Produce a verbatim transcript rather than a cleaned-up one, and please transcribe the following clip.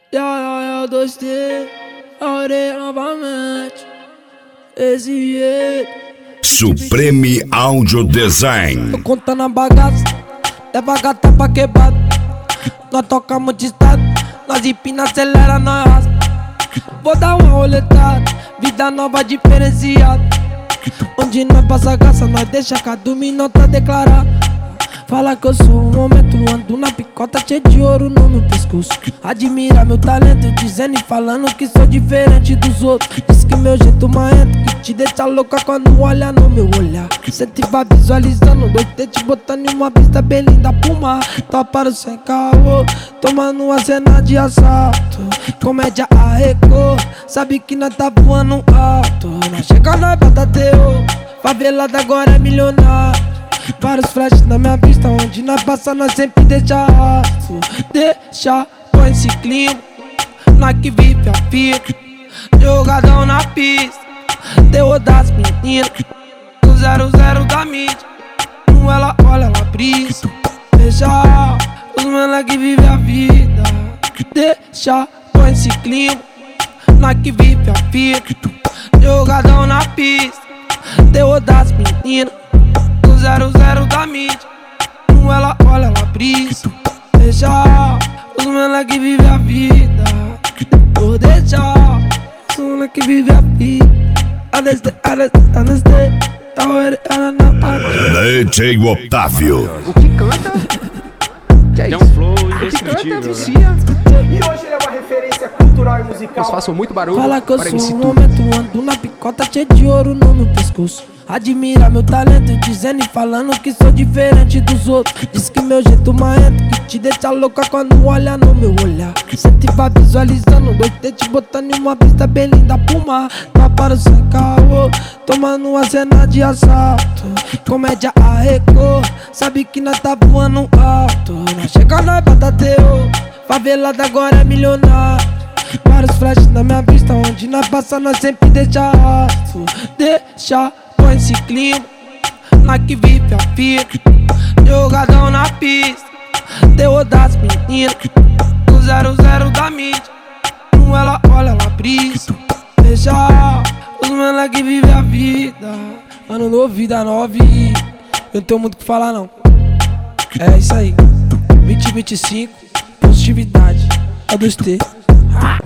Ya, ya, ya, dois T, orei novamente. Esse jeito. Supreme Audio Design. Tô contando a bagaça, leva gata pra quebrada. Nós tocamos de estado, nós empina, acelera, nós raspa. Vou dar uma roletada, vida nova diferenciada. Onde nós passa graça, nós deixa cada minuto declarar. Fala que eu sou um momento, ando na picota cheio de ouro no meu pescoço. Admira meu talento, dizendo e falando que sou diferente dos outros. Diz que meu jeito marrento, que te deixa louca quando olha no meu olhar. Cê te vai visualizando, dois T te botando em uma pista bem linda pro mar. Toparam sem caô, tomando uma cena de assalto. Comédia arrecou, sabe que nós tá voando alto. Nós chega, nós bota teu, favelada agora é milionário. Vários flashes na minha vista, onde nós passa nós sempre deixa rastro. Deixa, põe esse clima, nós que vive a fita. Jogadão na pista, terror das meninas. Do zero zero da mídia, não ela olha, ela brisa. Deixa, os mano que vive a vida. Deixa, põe esse clima, nós que vive a fita. Jogadão na pista, terror das meninas. Zero zero da mídia, não ela olha, ela brisa. Deixa, os mano que vive a vida. Vou deixar, os mano que vive a vida. Honestly, honestly, honestly, already, D J Otávio. O que canta? É um flow O que canta indescritível, né? vicia. E hoje ele é uma referência cultural e musical. Eles façam muito barulho Fala que eu para sou esse um tudo. momento, ando na picota cheio de ouro no meu pescoço. Admira meu talento, dizendo e falando que sou diferente dos outros. Diz que meu jeito marrento, que te deixa louca quando olha no meu olhar. Cê te vai visualizando, dois T te botando em uma pista bem linda pro mar. Toparam sem caô, tomando uma cena de assalto. Comédia arrecou, sabe que nós tá voando alto. Nós chega, nós bota teu, favelada agora é milionário. Vários flashes na minha vista, onde nós passa nós sempre deixa rastro. Deixa, põe esse clima, nós que vive a fita. Jogadão na pista, terror das meninas. Do zero zero da mídia, não ela olha, ela brisa. Deixa, os mano que vive a vida. Ano novo, vida nova e eu não tenho muito o que falar não. É isso aí, vinte e vinte e cinco, positividade, é dos T.